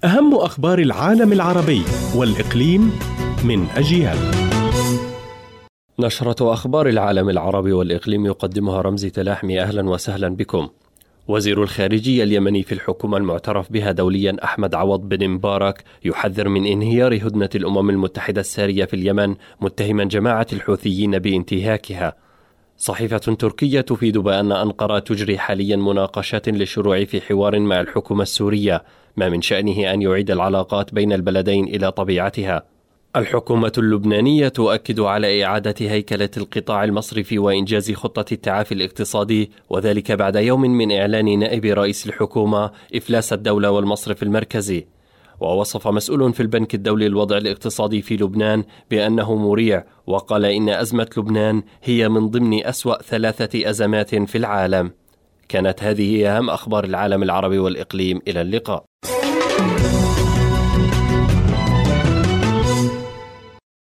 أهم أخبار العالم العربي والإقليم من أجيال. نشرة أخبار العالم العربي والإقليم يقدمها رمزي تلاحمي. أهلا وسهلا بكم. وزير الخارجية اليمني في الحكومة المعترف بها دوليا أحمد عوض بن مبارك يحذر من انهيار هدنة الأمم المتحدة السارية في اليمن، متهما جماعة الحوثيين بانتهاكها. صحيفة تركية تفيد بأن أنقرة تجري حاليا مناقشات للشروع في حوار مع الحكومة السورية، ما من شأنه أن يعيد العلاقات بين البلدين إلى طبيعتها. الحكومة اللبنانية تؤكد على إعادة هيكلة القطاع المصرفي وإنجاز خطة التعافي الاقتصادي، وذلك بعد يوم من إعلان نائب رئيس الحكومة إفلاس الدولة والمصرف المركزي. ووصف مسؤول في البنك الدولي الوضع الاقتصادي في لبنان بأنه مريع، وقال إن أزمة لبنان هي من ضمن أسوأ 3 أزمات في العالم. كانت هذه أهم أخبار العالم العربي والإقليم. إلى اللقاء.